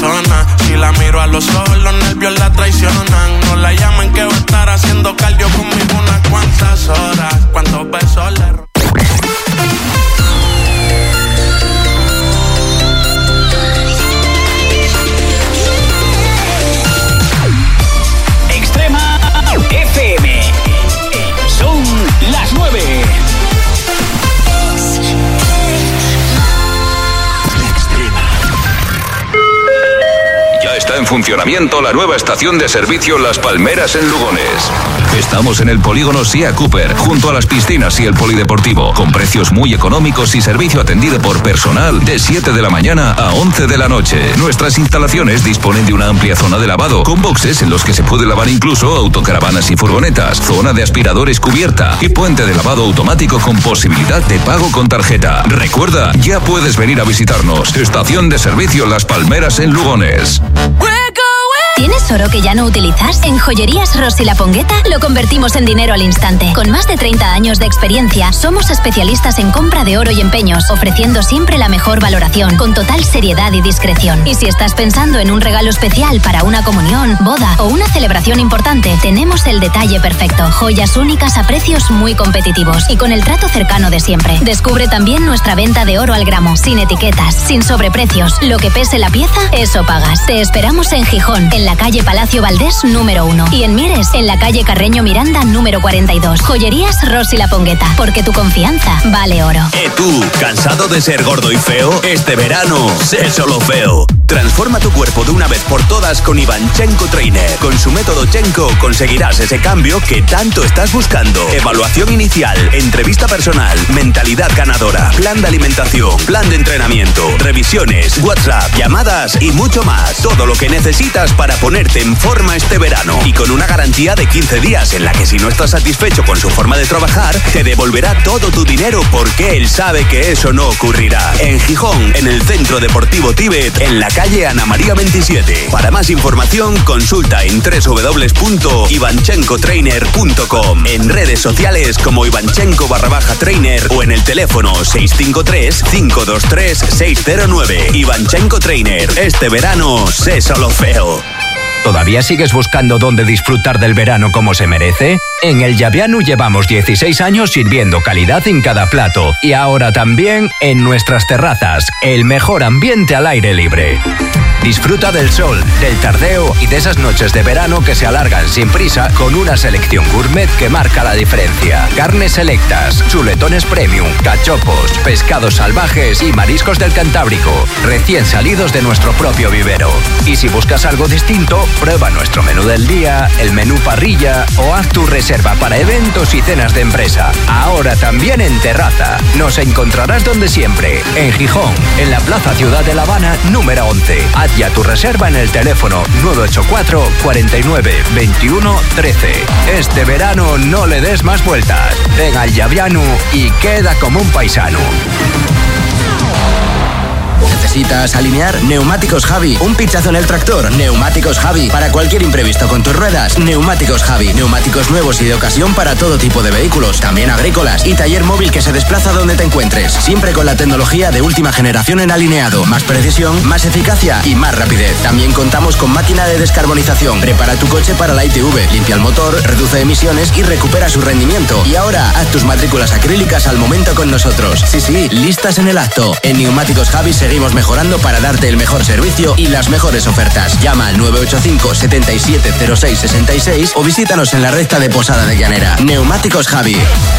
persona. Si la miro a los ojos, los nervios la traicionan. No la llamen que va a estar haciendo cardio conmigo unas cuantas horas. ¿Cuántos besos le robo? Extrema FM. Son las 9. Ya está en funcionamiento la nueva estación de servicio Las Palmeras en Lugones. Estamos en el polígono Sia Cooper, junto a las piscinas y el polideportivo, con precios muy económicos y servicio atendido por personal de 7 de la mañana a 11 de la noche. Nuestras instalaciones disponen de una amplia zona de lavado, con boxes en los que se puede lavar incluso autocaravanas y furgonetas, zona de aspiradores cubierta y puente de lavado automático con posibilidad de pago con tarjeta. Recuerda, ya puedes venir a visitarnos. Estación de servicio Las Palmeras en Lugones. ¿Tienes oro que ya no utilizas? En Joyerías Rossi La Pongueta lo convertimos en dinero al instante. Con más de 30 años de experiencia, somos especialistas en compra de oro y empeños, ofreciendo siempre la mejor valoración, con total seriedad y discreción. Y si estás pensando en un regalo especial para una comunión, boda o una celebración importante, tenemos el detalle perfecto. Joyas únicas a precios muy competitivos y con el trato cercano de siempre. Descubre también nuestra venta de oro al gramo, sin etiquetas, sin sobreprecios. Lo que pese la pieza, eso pagas. Te esperamos en Gijón, en la calle Palacio Valdés número 1 y en Mieres, en la calle Carreño Miranda número 42. Joyerías Rossi La Pongueta, porque tu confianza vale oro. Tú, ¿cansado de ser gordo y feo? Este verano, sé solo feo. Transforma tu cuerpo de una vez por todas con Ivanchenko Trainer. Con su método Chenko conseguirás ese cambio que tanto estás buscando. Evaluación inicial, entrevista personal, mentalidad ganadora, plan de alimentación, plan de entrenamiento, revisiones, WhatsApp, llamadas y mucho más. Todo lo que necesitas para ponerte en forma este verano. Y con una garantía de 15 días en la que si no estás satisfecho con su forma de trabajar, te devolverá todo tu dinero porque él sabe que eso no ocurrirá. En Gijón, en el Centro Deportivo Tíbet, en la calle Ana María 27. Para más información, consulta en www.ivanchenkotrainer.com, en redes sociales como Ivanchenko_trainer o en el teléfono 653-523-609. Ivanchenko Trainer. Este verano, sé solo feo. ¿Todavía sigues buscando dónde disfrutar del verano como se merece? En el Llavianu llevamos 16 años sirviendo calidad en cada plato y ahora también en nuestras terrazas, el mejor ambiente al aire libre. Disfruta del sol, del tardeo y de esas noches de verano que se alargan sin prisa con una selección gourmet que marca la diferencia. Carnes selectas, chuletones premium, cachopos, pescados salvajes y mariscos del Cantábrico, recién salidos de nuestro propio vivero. Y si buscas algo distinto, prueba nuestro menú del día, el menú parrilla o haz tu reserva para eventos y cenas de empresa. Ahora también en terraza. Nos encontrarás donde siempre, en Gijón, en la Plaza Ciudad de La Habana, número 11. Haz ya tu reserva en el teléfono 984 49 21 13. Este verano no le des más vueltas. Ven al Llavianu y queda como un paisano. ¿Necesitas alinear? Neumáticos Javi. Un pinchazo en el tractor. Neumáticos Javi. Para cualquier imprevisto con tus ruedas. Neumáticos Javi. Neumáticos nuevos y de ocasión para todo tipo de vehículos, también agrícolas. Y taller móvil que se desplaza donde te encuentres. Siempre con la tecnología de última generación en alineado. Más precisión, más eficacia y más rapidez. También contamos con máquina de descarbonización. Prepara tu coche para la ITV. Limpia el motor, reduce emisiones y recupera su rendimiento. Y ahora, haz tus matrículas acrílicas al momento con nosotros. Sí, listas en el acto. En Neumáticos Javi seguimos mejorando para darte el mejor servicio y las mejores ofertas. Llama al 985 77 06 66 o visítanos en la recta de Posada de Llanera. Neumáticos Javi.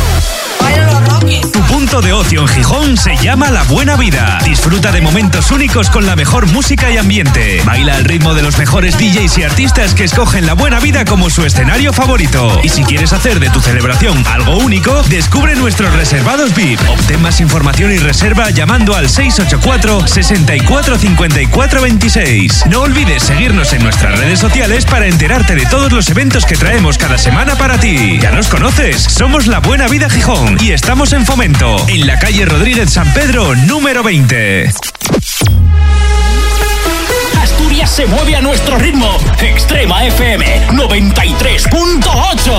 Tu punto de ocio en Gijón se llama La Buena Vida. Disfruta de momentos únicos con la mejor música y ambiente. Baila al ritmo de los mejores DJs y artistas que escogen La Buena Vida como su escenario favorito. Y si quieres hacer de tu celebración algo único, descubre nuestros reservados VIP. Obtén más información y reserva llamando al 684 64 54 26. No olvides seguirnos en nuestras redes sociales para enterarte de todos los eventos que traemos cada semana para ti. Ya nos conoces, somos La Buena Vida Gijón y estamos en Fomento, en la calle Rodríguez San Pedro, número 20. Asturias se mueve a nuestro ritmo. Extrema FM 93.8.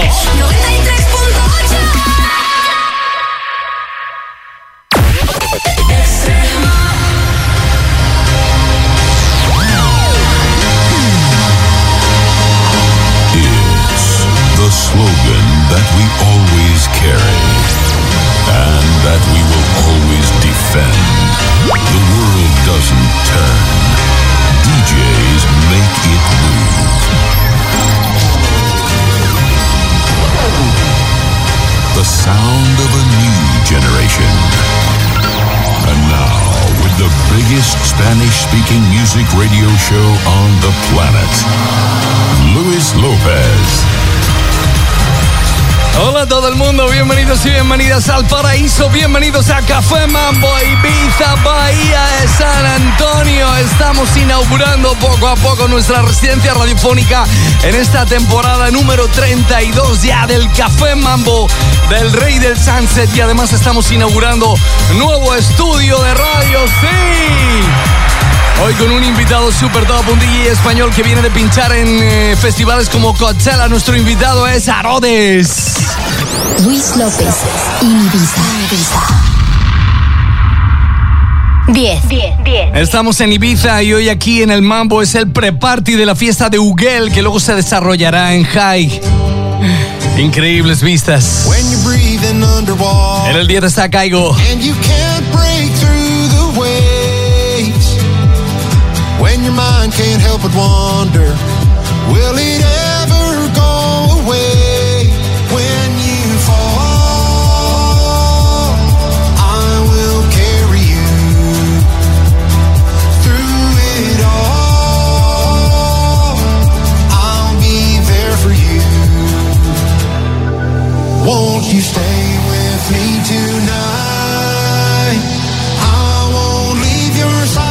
we always carry, and that we will always defend. The world doesn't turn. DJs make it move. The sound of a new generation. And now, with the biggest Spanish-speaking music radio show on the planet, Luis Lopez. Hola a todo el mundo, bienvenidos y bienvenidas al paraíso, bienvenidos a Café Mambo, Ibiza, Bahía de San Antonio. Estamos inaugurando poco a poco nuestra residencia radiofónica en esta temporada número 32 ya del Café Mambo del Rey del Sunset, y además estamos inaugurando nuevo estudio de radio, ¡sí! Hoy con un invitado super top, un DJ español que viene de pinchar en festivales como Coachella. Nuestro invitado es Arodes. Luis López, Ibiza. 10. Estamos en Ibiza y hoy aquí en el Mambo es el pre-party de la fiesta de Ugel, que luego se desarrollará en High. Increíbles vistas. En el 10 está Caigo. When your mind can't help but wonder, will it ever go away? When you fall, I will carry you through it all. I'll be there for you. Won't you stay with me tonight? I won't leave your side.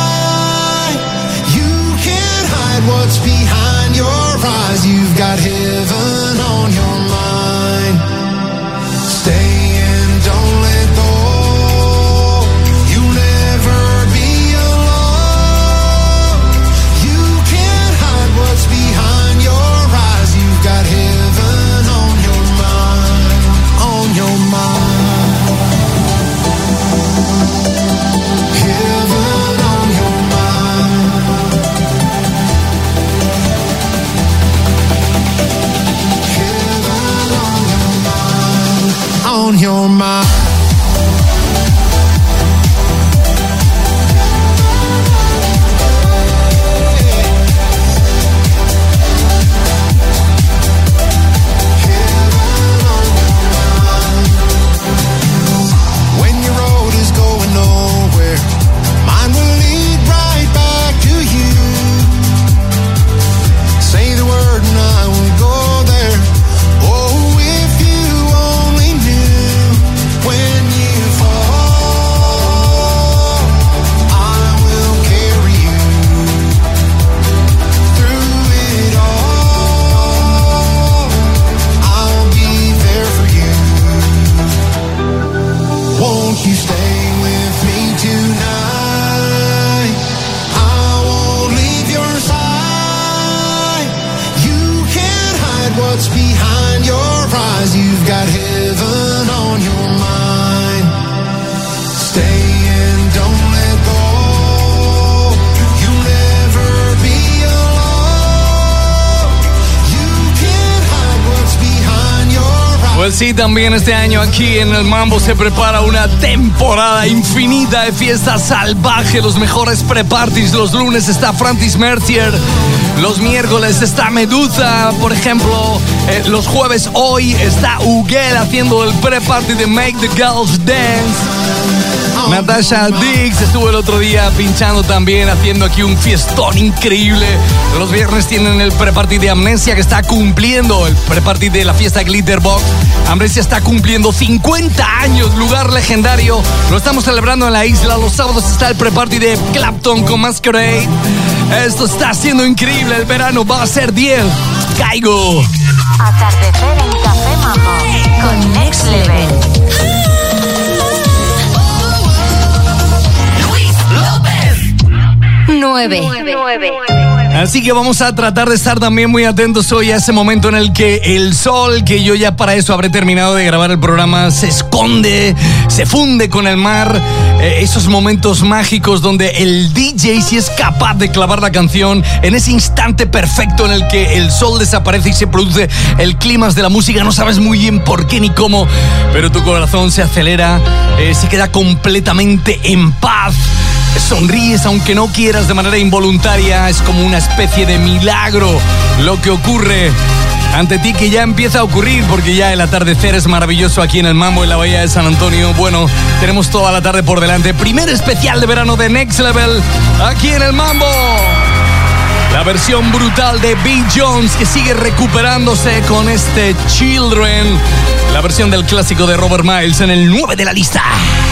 What's behind your eyes? You've got heaven on your mind. Stay and don't let go. You'll never be alone. You can't hide what's behind your eyes. You've got heaven on your mind. On your mind. Heaven on your mind. On your mind. When your road is going nowhere, mine will lead right back to you. Say the word and I will go there. Oh, if you only knew when you fall, I will carry you through it all. I'll be there for you. Won't you stay with me tonight? I won't leave your side. You can't hide what's behind your eyes. You've got heaven on your mind. Stay and don't let go. You'll never be alone. You can't hide what's behind your eyes. Pues sí, también este año aquí en el Mambo se prepara una temporada infinita de fiestas salvaje. Los mejores pre-parties. Los lunes está Francis Mercier. Los miércoles está Medusa, por ejemplo. Los jueves hoy está Ugel haciendo el pre-party de Make the Girls Dance. Natasha Dix estuvo el otro día pinchando también, haciendo aquí un fiestón increíble. Los viernes tienen el pre-party de Amnesia, que está cumpliendo el pre-party de la fiesta Glitterbox. Amnesia está cumpliendo 50 años, lugar legendario. Lo estamos celebrando en la isla. Los sábados está el pre-party de Clapton con Masquerade. Esto está siendo increíble. El verano va a ser 10. Caigo. Atardecer en Café Mambo con Next Level. Luis López. 9. Así que vamos a tratar de estar también muy atentos hoy a ese momento en el que el sol, que yo ya para eso habré terminado de grabar el programa, se esconde, se funde con el mar. Esos momentos mágicos donde el DJ, si es capaz de clavar la canción en ese instante perfecto en el que el sol desaparece y se produce el clímax de la música, no sabes muy bien por qué ni cómo, pero tu corazón se acelera, se queda completamente en paz. Sonríes aunque no quieras de manera involuntaria. Es como una especie de milagro lo que ocurre ante ti, que ya empieza a ocurrir, porque ya el atardecer es maravilloso aquí en el Mambo, en la Bahía de San Antonio. Bueno, tenemos toda la tarde por delante. Primer especial de verano de Next Level aquí en el Mambo. La versión brutal de Bill Jones, que sigue recuperándose con este Children. La versión del clásico de Robert Miles en el 9 de la lista.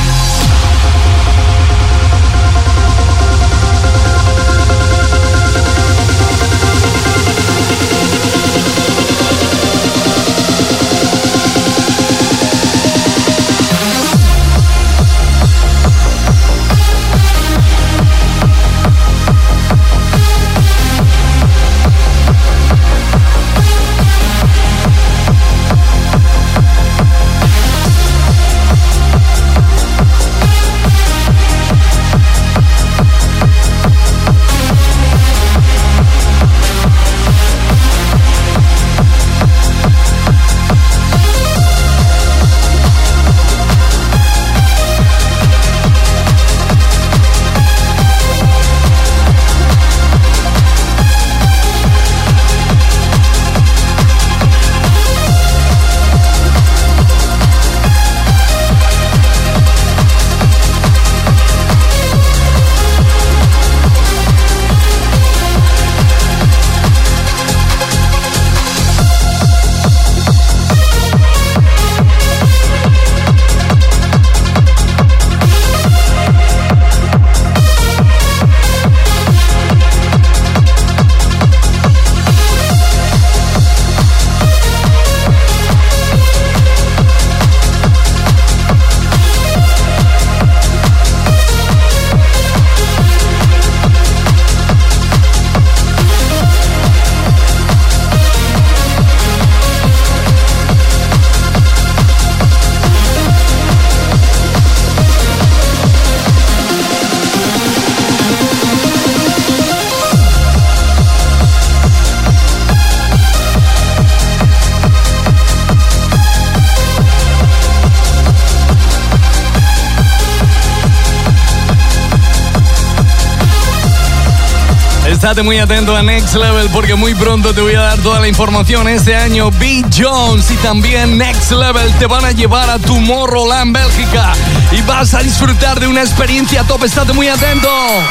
Estate muy atento a Next Level, porque muy pronto te voy a dar toda la información. Este año Bill Jones y también Next Level te van a llevar a Tomorrowland, Bélgica, y vas a disfrutar de una experiencia top. Estate muy atento.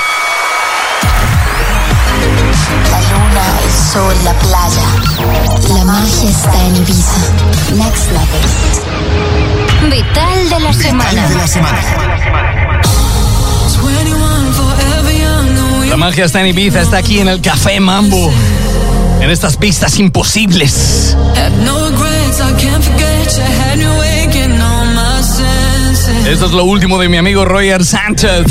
La luna, el sol, la playa. La magia está en Ibiza. Next Level. Vital de la semana. Vital de la semana. La magia está en Ibiza, está aquí en el Café Mambo, en estas pistas imposibles. Esto es lo último de mi amigo Roger Sánchez.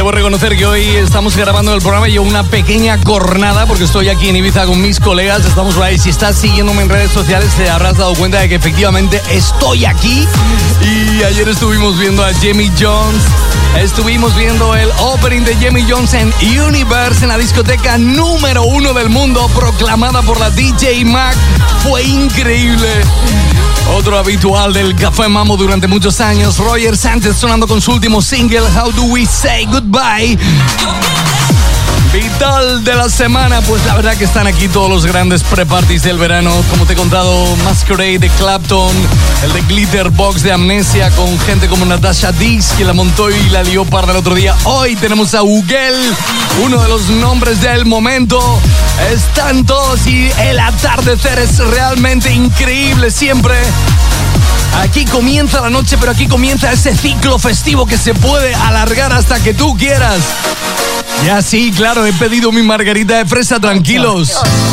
debo reconocer que hoy estamos grabando el programa. Yo una pequeña jornada porque estoy aquí en Ibiza con mis colegas. Estamos por ahí. Si estás siguiéndome en redes sociales te habrás dado cuenta de que efectivamente estoy aquí. Y ayer estuvimos viendo a Jamie Jones. Estuvimos viendo el opening de Jamie Jones en Universe en la discoteca número 1 del mundo, proclamada por la DJ Mag. Fue increíble. Otro habitual del Café Mambo durante muchos años, Roger Sánchez, sonando con su último single, How Do We Say Goodbye. Vital de la semana, pues la verdad que están aquí todos los grandes pre-parties del verano. Como te he contado, Masquerade de Clapton, el de Glitterbox de Amnesia, con gente como Natasha Dix, que la montó y la lió parda el otro día. Hoy tenemos a Ugel, uno de los nombres del momento. Están todos y el atardecer es realmente increíble siempre. Aquí comienza la noche, pero aquí comienza ese ciclo festivo que se puede alargar hasta que tú quieras. Ya sí, claro, he pedido mi margarita de fresa, tranquilos.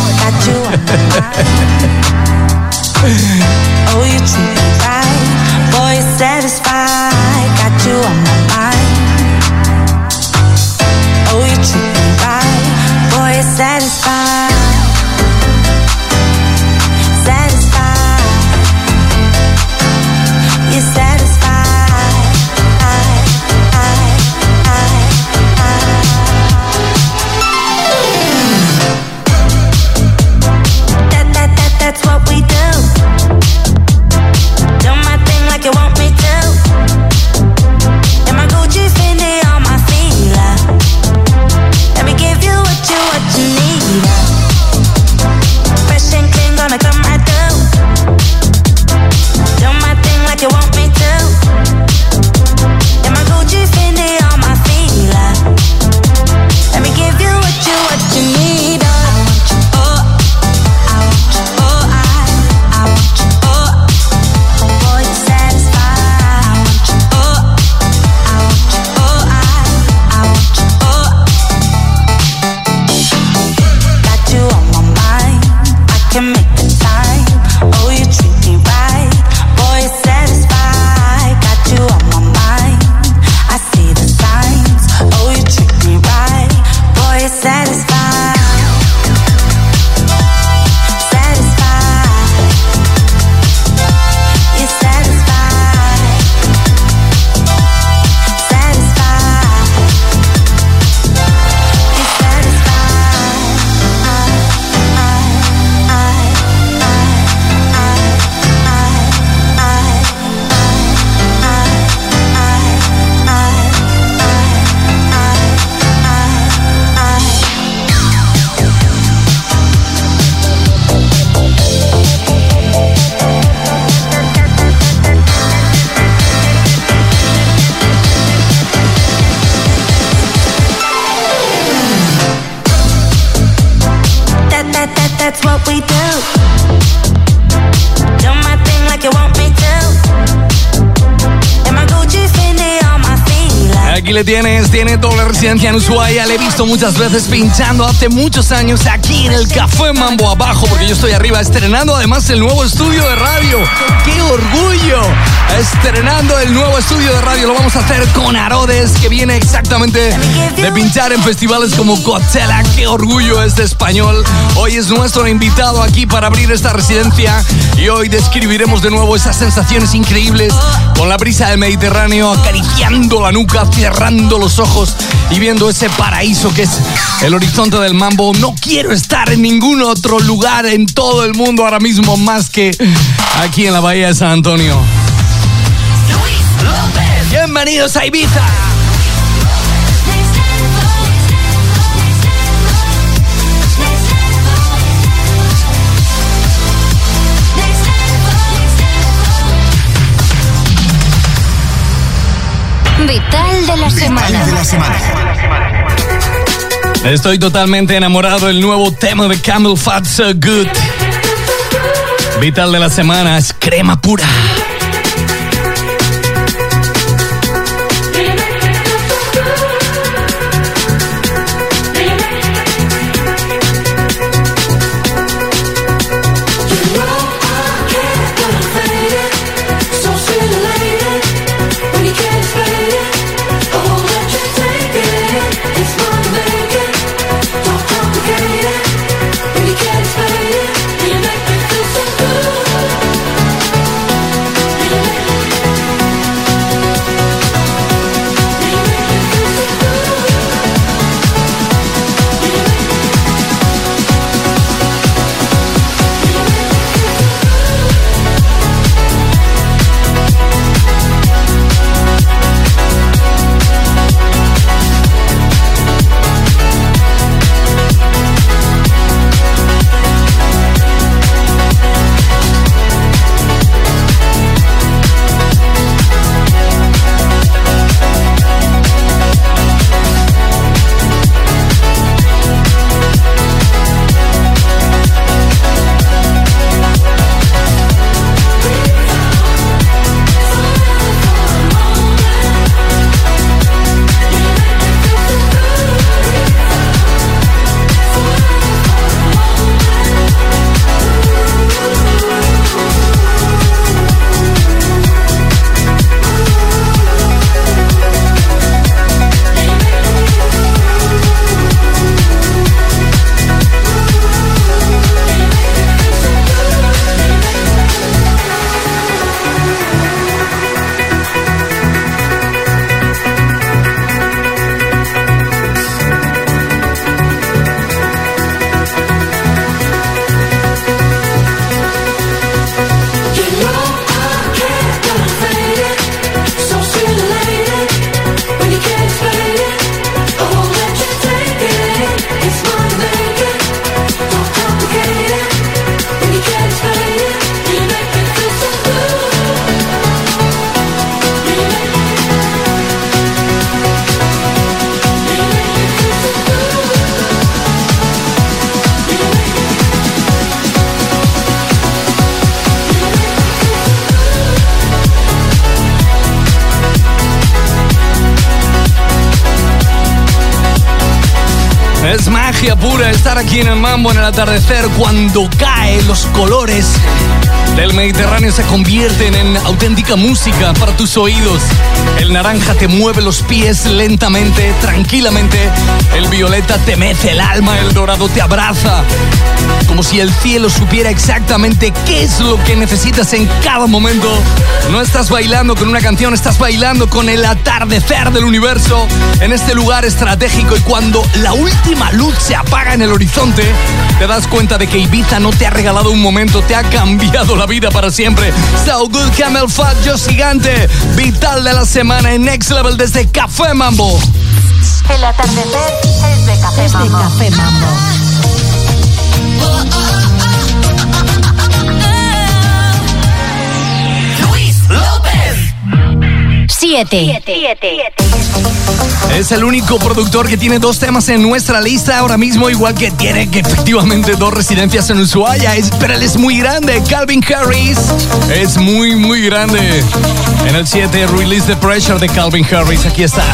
Aquí le tienes, tiene doble residencia en Ushuaia. Le he visto muchas veces pinchando hace muchos años aquí en el Café Mambo abajo, porque yo estoy arriba estrenando además el nuevo estudio de radio. ¡Qué orgullo! Estrenando el nuevo estudio de radio. Lo vamos a hacer con Arodes, que viene exactamente de pinchar en festivales como Coachella. ¡Qué orgullo este español! Hoy es nuestro invitado aquí para abrir esta residencia y hoy describiremos de nuevo esas sensaciones increíbles con la brisa del Mediterráneo acariciando la nuca, cerrando los ojos y viendo ese paraíso que es el horizonte del mambo. No quiero estar en ningún otro lugar en todo el mundo ahora mismo más que aquí en la Bahía de San Antonio. Bienvenidos a Ibiza. Vital de la semana. Estoy totalmente enamorado del nuevo tema de Camel Fat, So Good. Vital de la semana es crema pura. Take it. Es magia pura estar aquí en el Mambo en el atardecer. Cuando caen los colores del Mediterráneo se convierten en auténtica música para tus oídos. El naranja te mueve los pies lentamente, tranquilamente. El violeta te mece el alma, el dorado te abraza. Como si el cielo supiera exactamente qué es lo que necesitas en cada momento. No estás bailando con una canción, estás bailando con el atardecer del universo en este lugar estratégico. Y cuando la última luz se apaga en el horizonte, te das cuenta de que Ibiza no te ha regalado un momento, te ha cambiado la vida para siempre. So Good, Camel Fat, Yo Gigante, vital de la semana en Next Level desde Café Mambo. El atardecer es de Café Mambo. Café Mambo. Luis López. 7. Es el único productor que tiene 2 temas en nuestra lista ahora mismo, igual que tiene que efectivamente 2 residencias en Ushuaia. Pero él es muy grande, Calvin Harris. Es muy, muy grande. En el 7, Release the Pressure de Calvin Harris. Aquí está.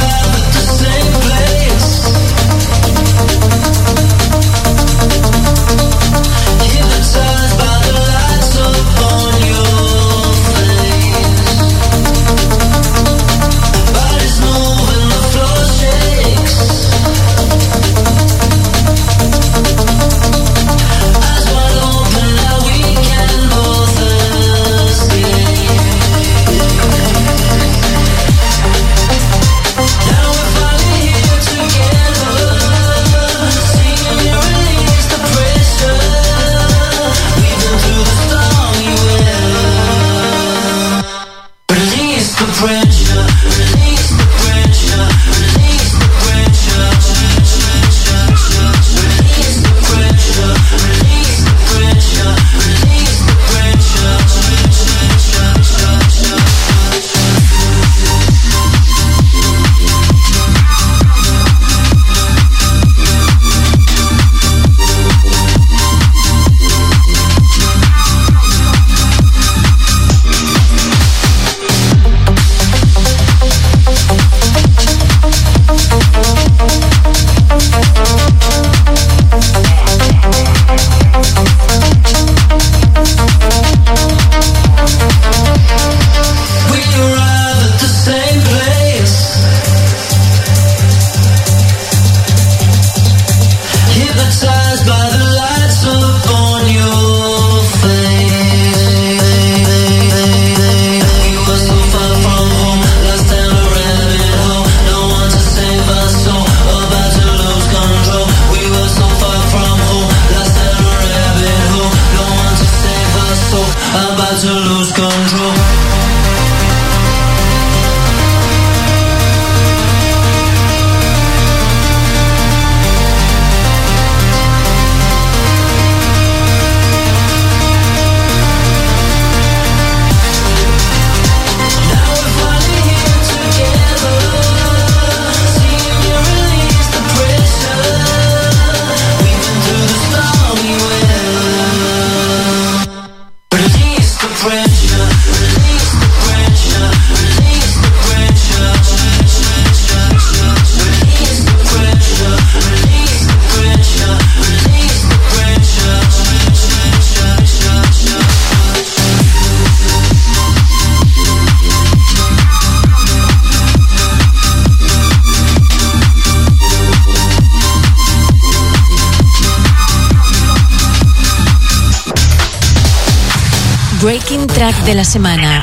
Breaking Track de la semana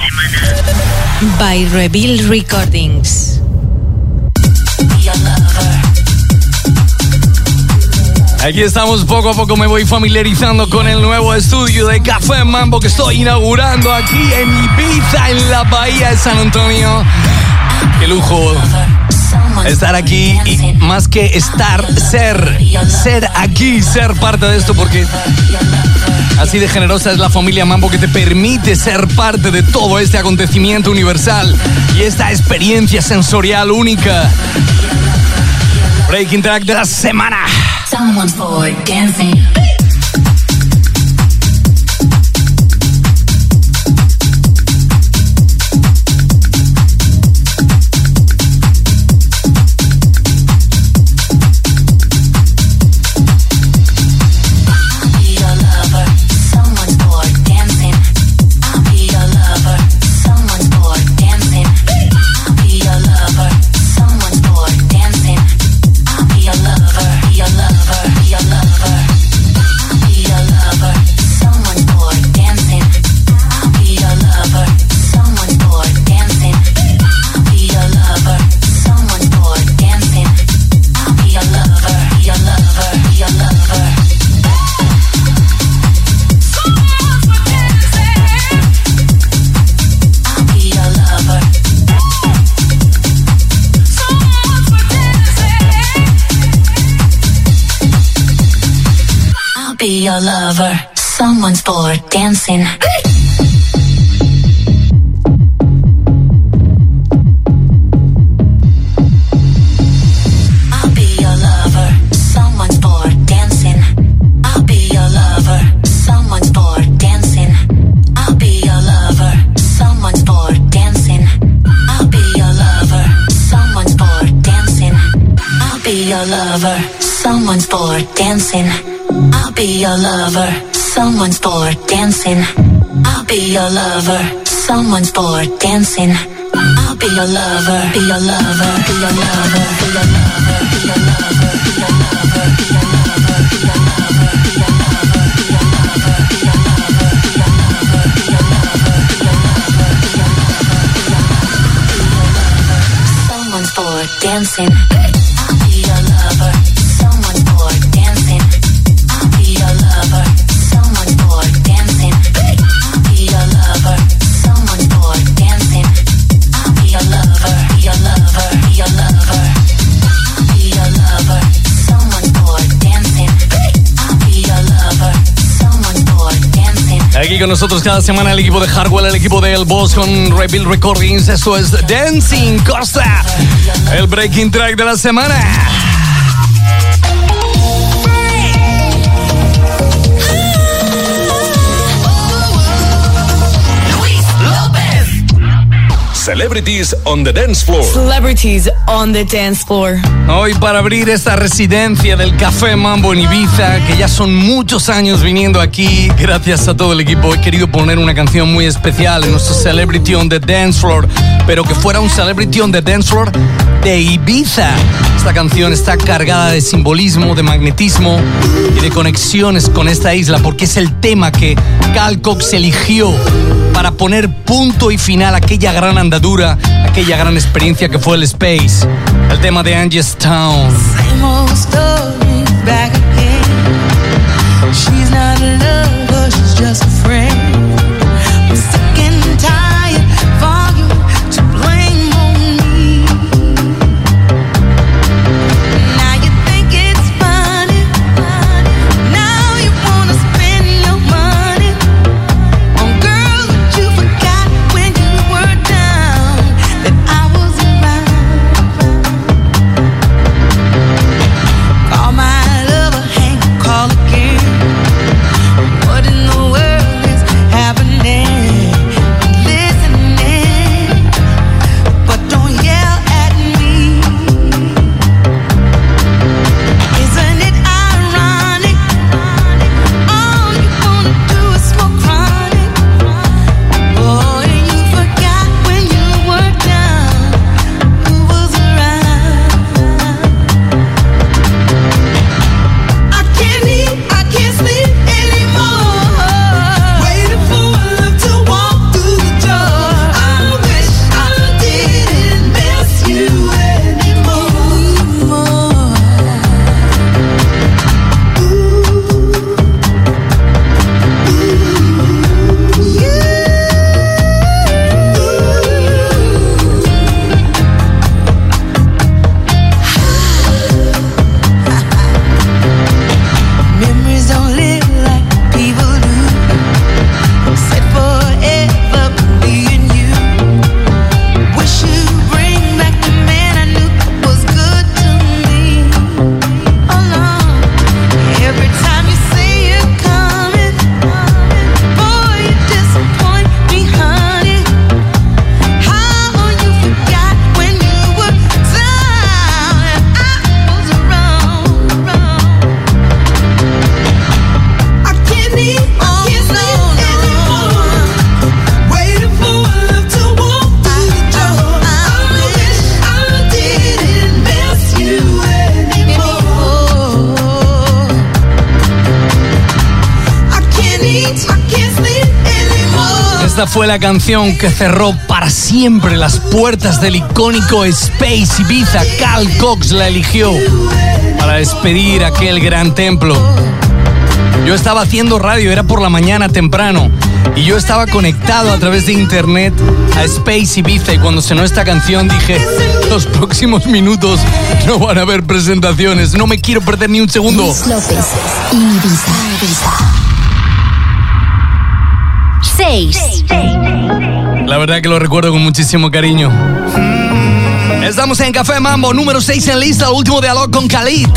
by Reveal Recordings. Aquí estamos, poco a poco me voy familiarizando con el nuevo estudio de Café Mambo que estoy inaugurando aquí en Ibiza, en la bahía de San Antonio. Qué lujo estar aquí y más que estar, ser aquí, ser parte de esto, porque así de generosa es la familia Mambo que te permite ser parte de todo este acontecimiento universal y esta experiencia sensorial única. Breaking Track de la semana. Someone's boy dancing. your lover. Someone's bored dancing. I'll be your lover. Someone's bored dancing. I'll be your lover. Someone's bored dancing. I'll be your lover. Someone's bored dancing. I'll be your lover. Someone's bored dancing. I'll be your lover. Someone's bored dancing. I'll be your lover. Someone's bored dancing. I'll be your lover. Someone's bored dancing. I'll be your lover. Be your lover. Be your lover. Be your lover. Be your lover. Be your lover. Be your lover. Be your lover. Be your lover. Be your lover. Be your lover. Be your lover. Be your lover. Be your lover. Someone's bored dancing. I'll be your lover. Someone's bored dancing. I'll be your lover. Someone's bored dancing. I'll be your lover. Someone's bored dancing. I'll be your lover. Be your lover. Be your lover. I'll be your lover. Someone's bored dancing. I'll be your lover. Someone's bored dancing. Aquí con nosotros cada semana el equipo de Hardwell, el equipo de El Boss con Rebuild Recordings. Esto es Dancing Costa, el breaking track de la semana. Celebrities on the dance floor. Celebrities on the dance floor. Hoy para abrir esta residencia del Café Mambo en Ibiza, que ya son muchos años viniendo aquí, gracias a todo el equipo, he querido poner una canción muy especial en nuestro Celebrity on the Dance Floor, pero que fuera un Celebrity on the Dance Floor de Ibiza. Esta canción está cargada de simbolismo, de magnetismo y de conexiones con esta isla, porque es el tema que Carl Cox eligió para poner punto y final a aquella gran andadura, aquella gran experiencia que fue el Space. El tema de Angie's Town. Same old story back again. She's not a lover, she's just a friend. I'm sick and tired for you to blame on me. Now you think it's funny. Now you wanna spend your money on girls that you forgot when you were down, that I was around. Call my lover, hang, call again. What in the world is happening? I'm listening, but don't yell at me. Isn't it ironic? All you wanna do is smoke chronic. Boy, you forgot when you were down, who was around. I can't eat, I can't sleep anymore. Waiting for love to walk through the door. I wish I didn't miss you anymore. Memories don't live like people do. Said forever being you. Wish you'd bring back the man I knew was good to me. Oh no, every time you say you're coming, boy, you disappoint me, honey. How you forgot when you were down and I was around. I can't eat, I can't sleep anymore. Waiting for love to walk through the door. I wish I didn't miss you anymore. I can't eat, I can't sleep anymore. Esta fue la canción que cerró para siempre las puertas del icónico Space Ibiza. Carl Cox la eligió para despedir aquel gran templo. Yo estaba haciendo radio, era por la mañana temprano, y yo estaba conectado a través de internet a Space Ibiza, y cuando sonó esta canción dije, los próximos minutos no van a haber presentaciones, no me quiero perder ni un segundo. Luis López, Ibiza. 6. La verdad que lo recuerdo con muchísimo cariño. Estamos en Café Mambo, número 6 en lista, último de Alok con Khalid.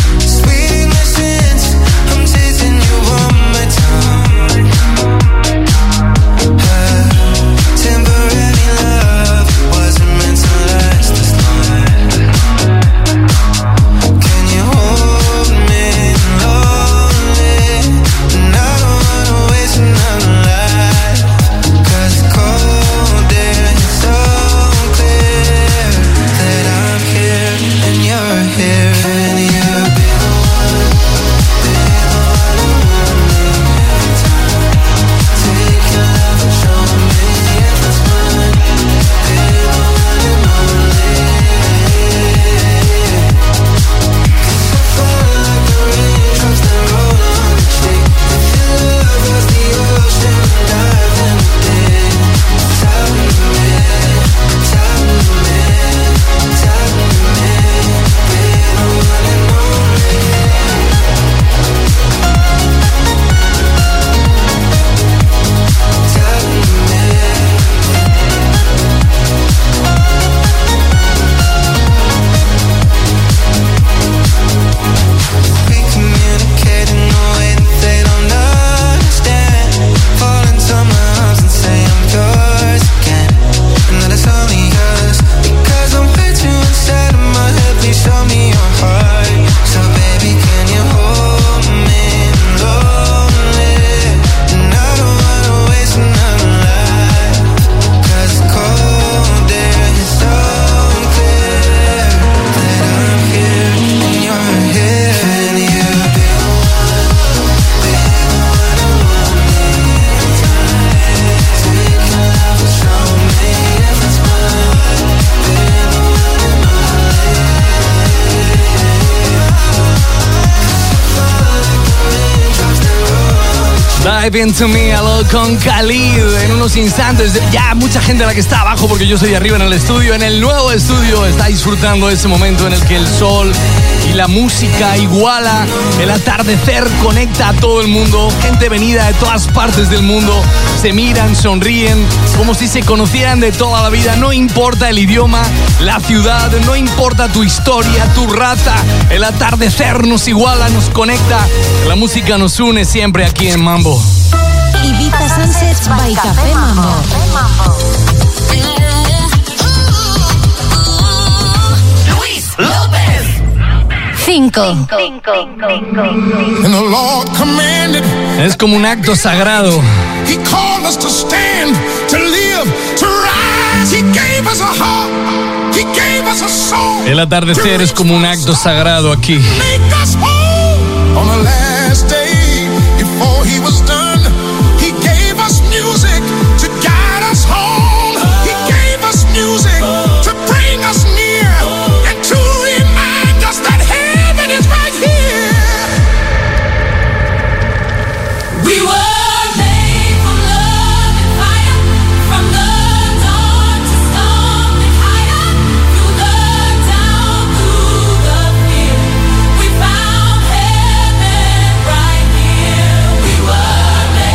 Dive Into Me, Alok con Khalid. En unos instantes, ya mucha gente a la que está abajo, porque yo soy arriba en el estudio, en el nuevo estudio, está disfrutando ese momento en el que el sol y la música iguala, el atardecer conecta a todo el mundo, gente venida de todas partes del mundo, se miran, sonríen, como si se conocieran de toda la vida. No importa el idioma, la ciudad, no importa tu historia, tu raza, el atardecer nos iguala, nos conecta, la música nos une siempre aquí en Mambo. Ibiza Sunsets by Café Mambo. Luis López. 5. Es como un acto sagrado. He called us to stand, to live, to rise. He gave us a heart. He gave us a soul. El atardecer es como un acto sagrado aquí. Make us whole. On the last day, before he was done, he gave us music to guide us home. He gave us music to bring us near and to remind us that heaven is right here. We were We found heaven right here. We were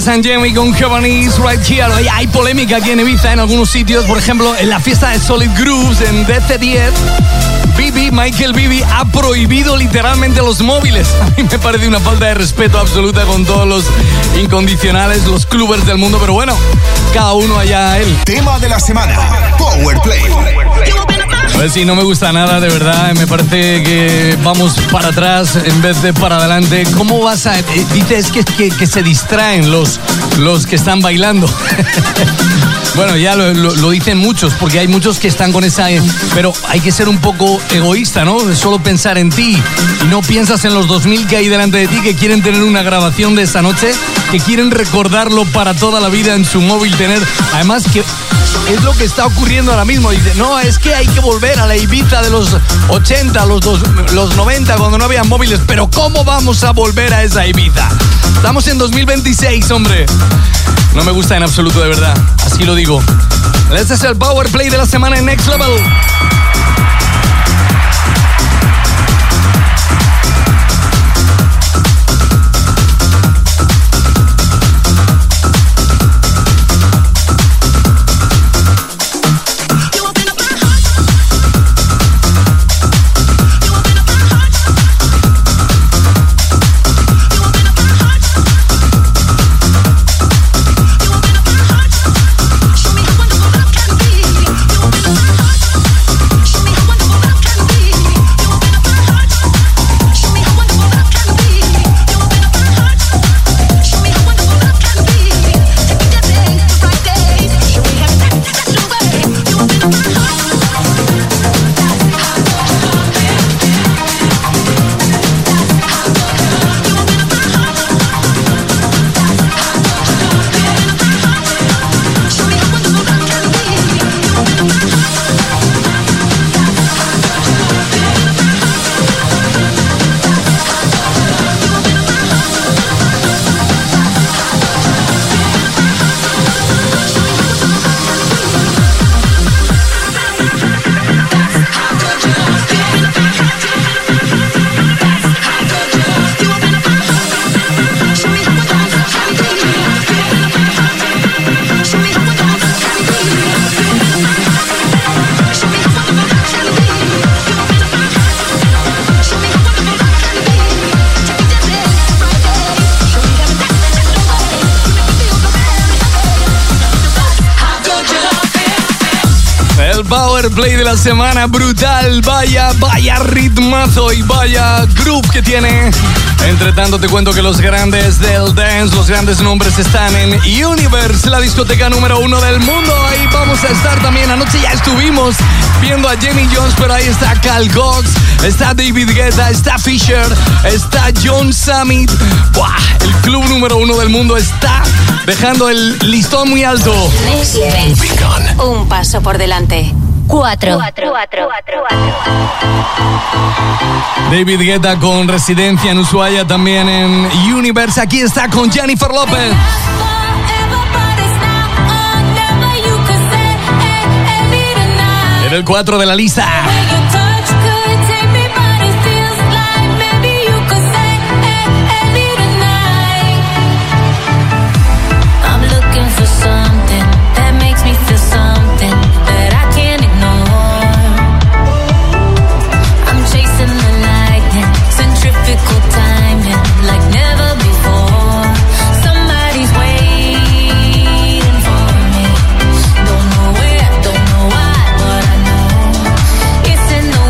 San Jamie con Cabanis right here. Hay polémica aquí en Ibiza en algunos sitios. Por ejemplo, en la fiesta de Solid Grooves en DC10, Michael Bibi ha prohibido literalmente los móviles. A mí me parece una falta de respeto absoluta con todos los incondicionales, los clubbers del mundo, pero bueno, cada uno allá él. Tema de la semana, Power Play. Pues sí, no me gusta nada, de verdad. Me parece que vamos para atrás en vez de para adelante. ¿Cómo vas a...? Dices que se distraen los que están bailando. Bueno, ya lo dicen muchos, porque hay muchos que están con esa... Pero hay que ser un poco egoísta, ¿no? De solo pensar en ti. Y no piensas en los 2000 que hay delante de ti, que quieren tener una grabación de esta noche, que quieren recordarlo para toda la vida en su móvil, tener... Además que... es lo que está ocurriendo ahora mismo. Dice, no, es que hay que volver a la Ibiza de los 80, los 90, cuando no había móviles. Pero ¿cómo vamos a volver a esa Ibiza? Estamos en 2026, hombre. No me gusta en absoluto, de verdad. Así lo digo. Este es el Power Play de la semana en Next Level. Power Play de la semana, brutal, vaya ritmazo y vaya groove que tiene. Entre tanto te cuento que los grandes del dance, los grandes nombres están en Universe, la discoteca número 1 del mundo. Ahí vamos a estar también. Anoche ya estuvimos viendo a Jenny Jones, pero ahí está Carl Cox, está David Guetta, está Fisher, está John Summit. ¡Buah! El club número 1 del mundo está dejando el listón muy alto. Un paso por delante. 4. David Guetta con residencia en Ushuaia, también en Universe. Aquí está con Jennifer López. En el 4 de la lista. Don't know where, don't know why, but I know it's in the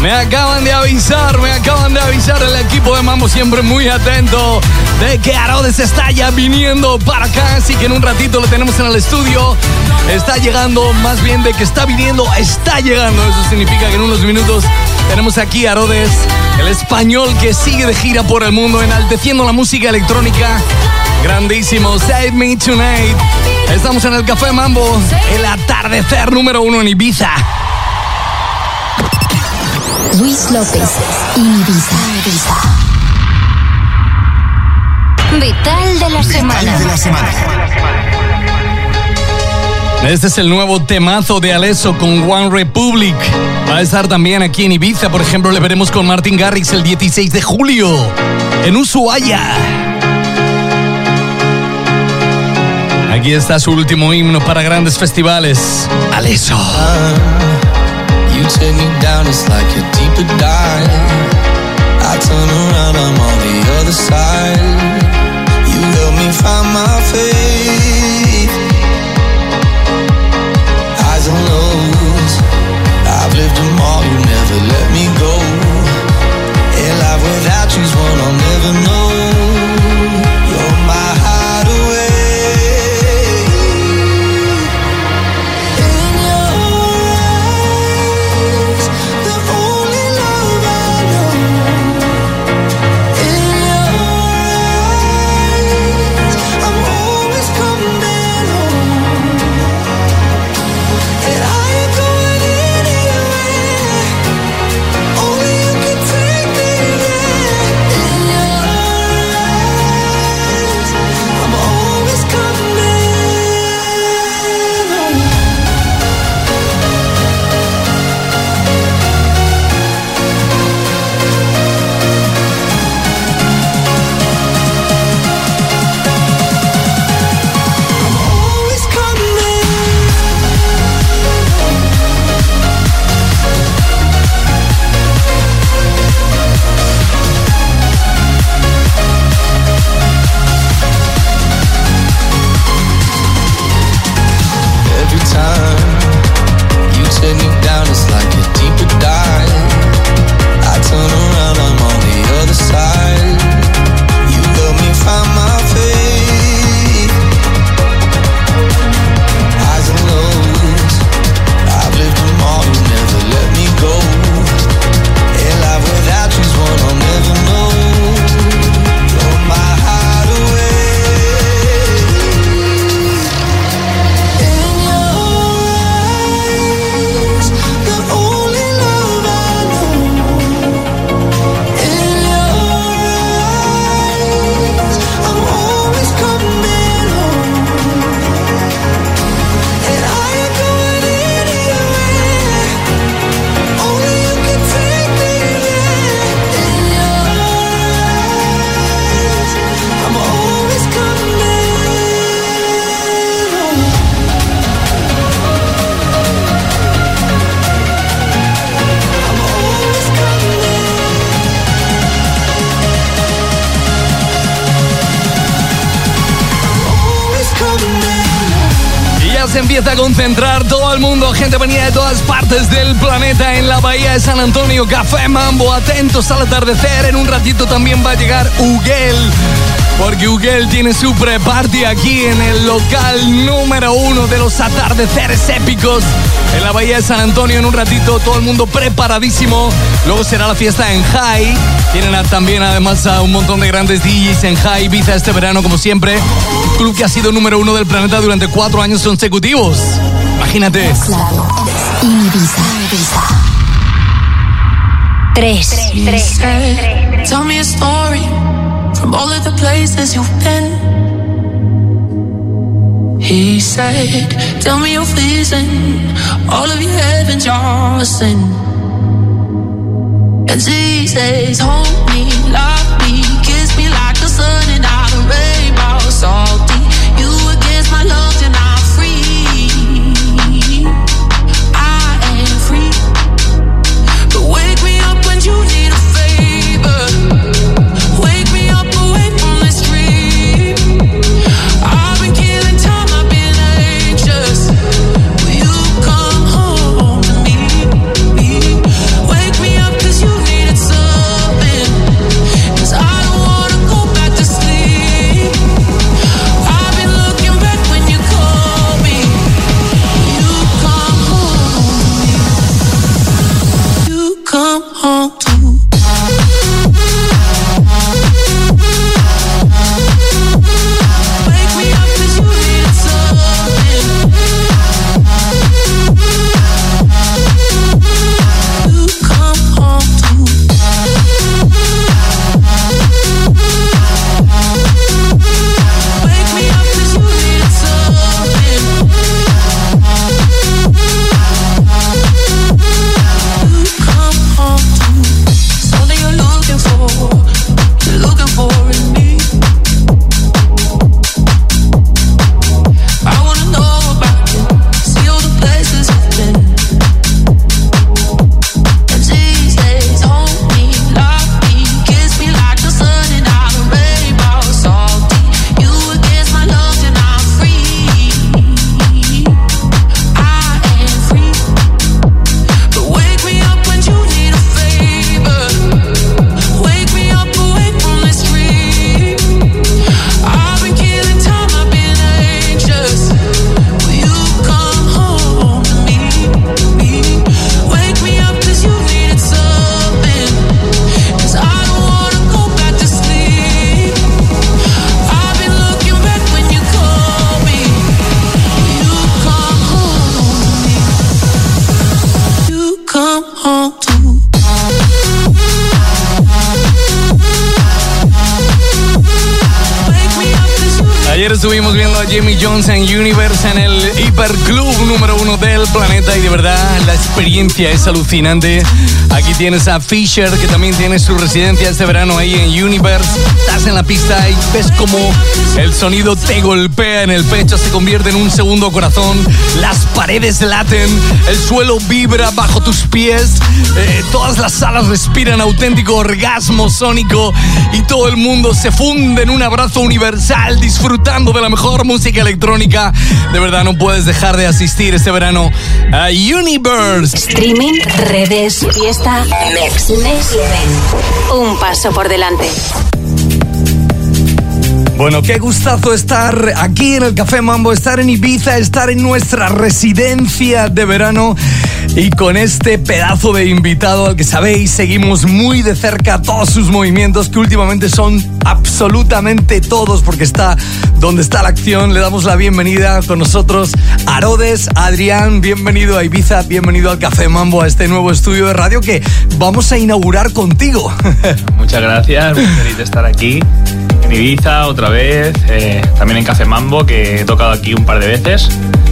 Me acaban de avisar el equipo de Mambo, siempre muy atento, de que Arodes está ya viniendo para acá, así que en un ratito lo tenemos en el estudio. Está llegando, más bien de que está viniendo, está llegando. Eso significa que en unos minutos tenemos aquí a Arodes, el español que sigue de gira por el mundo, enalteciendo la música electrónica. Grandísimo, Save Me Tonight. Estamos en el Café Mambo, el atardecer número 1 en Ibiza. Luis López, Ibiza. Vital de la semana. Este es el nuevo temazo de Alesso con One Republic. Va a estar también aquí en Ibiza. Por ejemplo, le veremos con Martin Garrix el 16 de julio en Ushuaia. Aquí está su último himno para grandes festivales, Alesso. You take me down, it's like a deeper dive. I turn around, I'm on the other side. You help me find my faith. Highs and lows, I've lived them all, you never let me go. A life without you's one I'll never know. You're my hideaway. Se empieza a concentrar todo el mundo, gente venida de todas partes del planeta en la bahía de San Antonio. Café Mambo, atentos al atardecer. En un ratito también va a llegar Ugel, porque Ugel tiene su pre-party aquí en el local número 1 de los atardeceres épicos en la bahía de San Antonio. En un ratito todo el mundo preparadísimo. Luego será la fiesta en High. Tienen también además a un montón de grandes DJs en High Ibiza este verano, como siempre. Un club que ha sido número 1 del planeta durante 4 años consecutivos. Imagínate. 3. Tell me a story from all of the places you've been. He said, tell me your vision, all of your heavens, your sin. And he says, hold me, love me, kiss me like the sun and all the rainbow, salty. You against my lungs and I'm free. I am free. But wake me up when you need a favor. Wake me up away from this dream. I've been killing time, I've been anxious. Will you come home to me? Wake me up. estuvimos viendo a Jamie Jones en Universe en el Hiperclub número 1 del planeta y de verdad la experiencia es alucinante. Aquí tienes a Fisher, que también tiene su residencia este verano ahí en Universe. Estás en la pista y ves como el sonido te golpea en el pecho, se convierte en un segundo corazón. Las paredes laten, el suelo vibra bajo tus pies, todas las salas respiran auténtico orgasmo sónico y todo el mundo se funde en un abrazo universal disfrutando de la mejor música electrónica. De verdad no puedes dejar de asistir este verano a Universe. Streaming, redes, fiesta, next level. Un paso por delante. Bueno, qué gustazo estar aquí en el Café Mambo, estar en Ibiza, estar en nuestra residencia de verano y con este pedazo de invitado al que sabéis, seguimos muy de cerca todos sus movimientos, que últimamente son absolutamente todos, porque está donde está la acción. Le damos la bienvenida con nosotros a Arodes. Adrián, bienvenido a Ibiza, bienvenido al Café Mambo, a este nuevo estudio de radio que vamos a inaugurar contigo. Muchas gracias, muy feliz de estar aquí en Ibiza otra vez, también en Café Mambo, que he tocado aquí un par de veces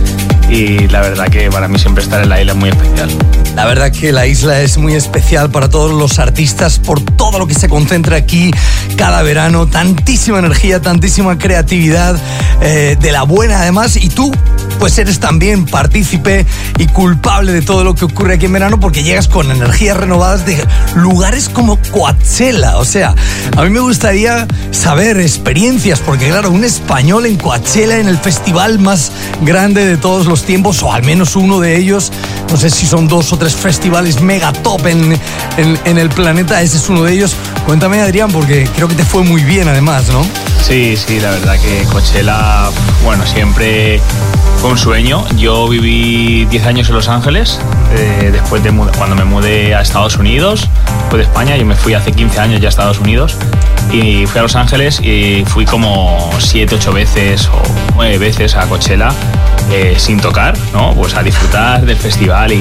y la verdad que para mí siempre estar en la isla es muy especial. La verdad que la isla es muy especial para todos los artistas por todo lo que se concentra aquí cada verano, tantísima energía, tantísima creatividad, de la buena además, y tú pues eres también partícipe y culpable de todo lo que ocurre aquí en verano, porque llegas con energías renovadas de lugares como Coachella. O sea, a mí me gustaría saber experiencias, porque claro, un español en Coachella, en el festival más grande de todos los tiempos, o al menos uno de ellos, no sé si son 2 o 3 festivales mega top en el planeta, ese es uno de ellos. Cuéntame, Adrián, porque creo que te fue muy bien además, ¿no? Sí, la verdad que Coachella, bueno, siempre fue un sueño. Yo viví 10 años en Los Ángeles, después de cuando me mudé a Estados Unidos, fue de España, yo me fui hace 15 años ya a Estados Unidos y fui a Los Ángeles y fui como 7, 8 veces o 9 veces a Coachella sin tocar, ¿no? Pues a disfrutar del festival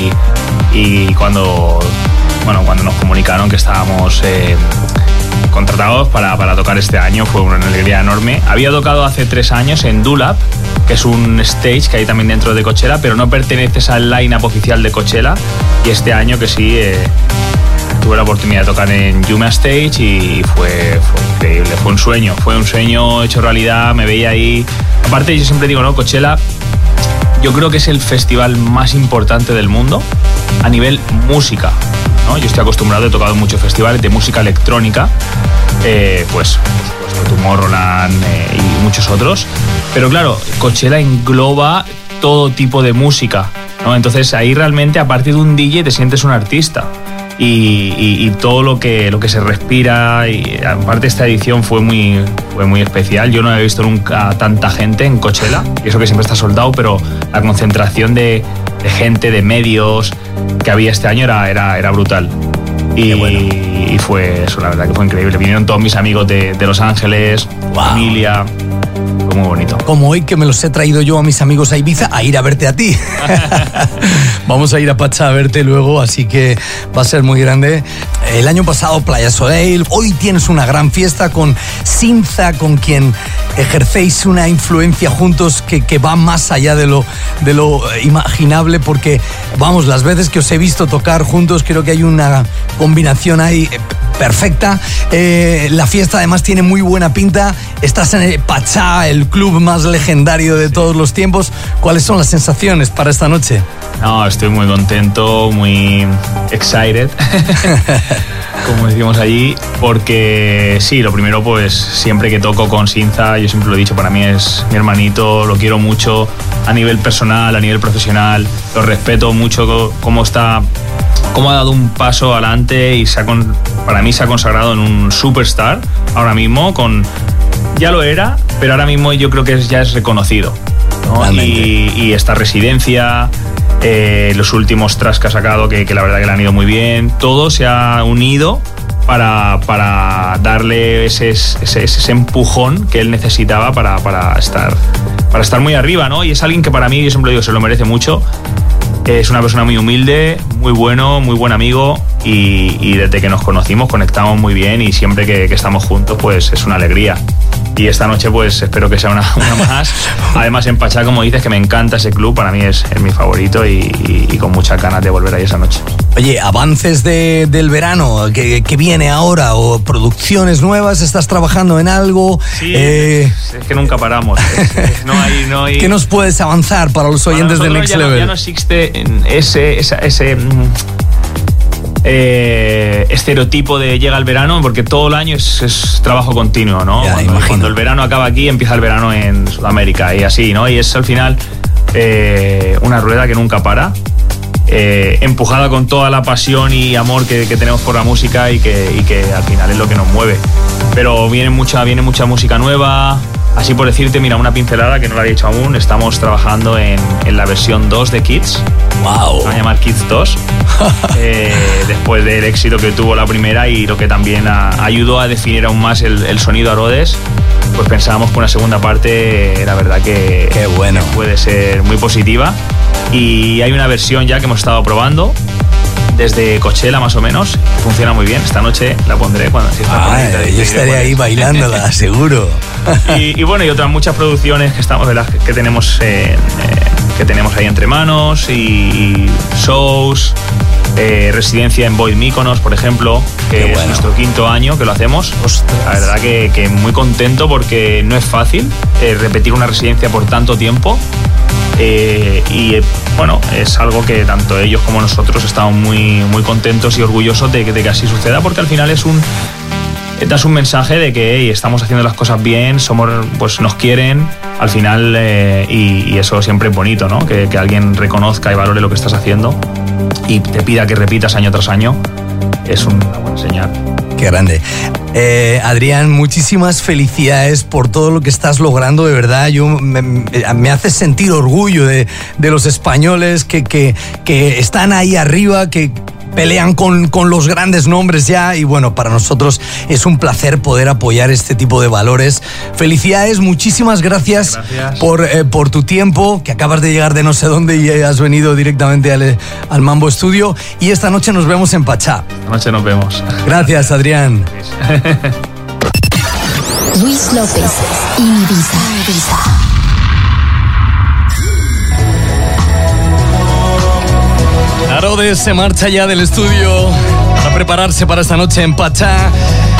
y cuando nos comunicaron que estábamos contratados para tocar este año, fue una alegría enorme. Había tocado hace 3 años en Dulab, que es un stage que hay también dentro de Coachella, pero no perteneces al line-up oficial de Coachella, y este año que sí tuve la oportunidad de tocar en Yuma Stage y fue increíble, fue un sueño hecho realidad, me veía ahí. Aparte, yo siempre digo, ¿no? Coachella yo creo que es el festival más importante del mundo a nivel música, ¿no? Yo estoy acostumbrado, he tocado en muchos festivales de música electrónica, pues por supuesto Tomorrowland y muchos otros, pero claro, Coachella engloba todo tipo de música, ¿no? Entonces ahí realmente, a partir de un DJ, te sientes un artista. Y todo lo que se respira, y aparte esta edición fue muy especial. Yo no había visto nunca tanta gente en Coachella, y eso que siempre está soldado, pero la concentración de gente, de medios que había este año era brutal. Y fue eso, la verdad que fue increíble. Vinieron todos mis amigos de Los Ángeles, familia. Fue muy bonito. Como hoy, que me los he traído yo a mis amigos a Ibiza a ir a verte a ti. Vamos a ir a Pacha a verte luego, así que va a ser muy grande. El año pasado Playa Soleil, hoy tienes una gran fiesta con Sinza, con quien ejercéis una influencia juntos que va más allá de lo imaginable, porque vamos, las veces que os he visto tocar juntos creo que hay una combinación ahí perfecta. La fiesta además tiene muy buena pinta. Estás en el Pachá, el club más legendario de todos los tiempos. ¿Cuáles son las sensaciones para esta noche? No, estoy muy contento, muy excited, como decimos allí, porque sí, lo primero, pues siempre que toco con Sinza, yo siempre lo he dicho, para mí es mi hermanito, lo quiero mucho a nivel personal, a nivel profesional, lo respeto mucho cómo ha dado un paso adelante y para mí se ha consagrado en un superstar ahora mismo, ya lo era, pero ahora mismo yo creo que ya es reconocido, ¿no? Y esta residencia, los últimos tracks que ha sacado, que la verdad que le han ido muy bien, todo se ha unido para darle ese empujón que él necesitaba para estar muy arriba, ¿no? Y es alguien que para mí, yo siempre digo, se lo merece mucho. Es una persona muy humilde, muy bueno, muy buen amigo y desde que nos conocimos conectamos muy bien y siempre que estamos juntos pues es una alegría. Y esta noche pues espero que sea una más. Además en Pachá, como dices, que me encanta ese club, para mí es mi favorito y con muchas ganas de volver ahí esa noche. Oye, avances del verano, ¿qué viene ahora? ¿O producciones nuevas? ¿Estás trabajando en algo? Sí, es que nunca paramos. No hay... ¿Qué nos puedes avanzar para los oyentes de Next Level? Ya no existe ese estereotipo de llega el verano, porque todo el año es trabajo continuo, ¿no? Cuando el verano acaba aquí, empieza el verano en Sudamérica y así, ¿no? Y es al final una rueda que nunca para, empujada con toda la pasión y amor que tenemos por la música y que al final es lo que nos mueve. Pero viene mucha música nueva. Así por decirte, mira, una pincelada que no la había dicho aún, estamos trabajando en la versión 2 de Kids. ¡Wow! Se va a llamar Kids 2, después del éxito que tuvo la primera y lo que también ayudó a definir aún más el sonido a Rhodes, pues pensábamos que una segunda parte, la verdad que qué bueno, puede ser muy positiva. Y hay una versión ya que hemos estado probando desde Coachella más o menos, funciona muy bien. Esta noche la pondré cuando yo estaré ahí bailándola, seguro. Y bueno, y otras muchas producciones que tenemos ahí entre manos y shows, residencia en Void Mykonos, por ejemplo, que es nuestro 5º año que lo hacemos. ¡Ostras! La verdad que muy contento porque no es fácil repetir una residencia por tanto tiempo. Y bueno, es algo que tanto ellos como nosotros estamos muy, muy contentos y orgullosos de que así suceda, porque al final das un mensaje de que hey, estamos haciendo las cosas bien, pues nos quieren al final, y eso siempre es bonito, ¿no? Que alguien reconozca y valore lo que estás haciendo y te pida que repitas año tras año, es una buena señal. Qué grande. Adrián, muchísimas felicidades por todo lo que estás logrando, de verdad. Me haces sentir orgullo de los españoles que están ahí arriba, que pelean con los grandes nombres ya, y bueno, para nosotros es un placer poder apoyar este tipo de valores. Felicidades, muchísimas gracias. Por tu tiempo, que acabas de llegar de no sé dónde y has venido directamente al Mambo Studio, y esta noche nos vemos en Pachá. Esta noche nos vemos. Gracias, Adrián. Luis López, Ibiza. Rhodes se marcha ya del estudio para prepararse para esta noche en Pachá.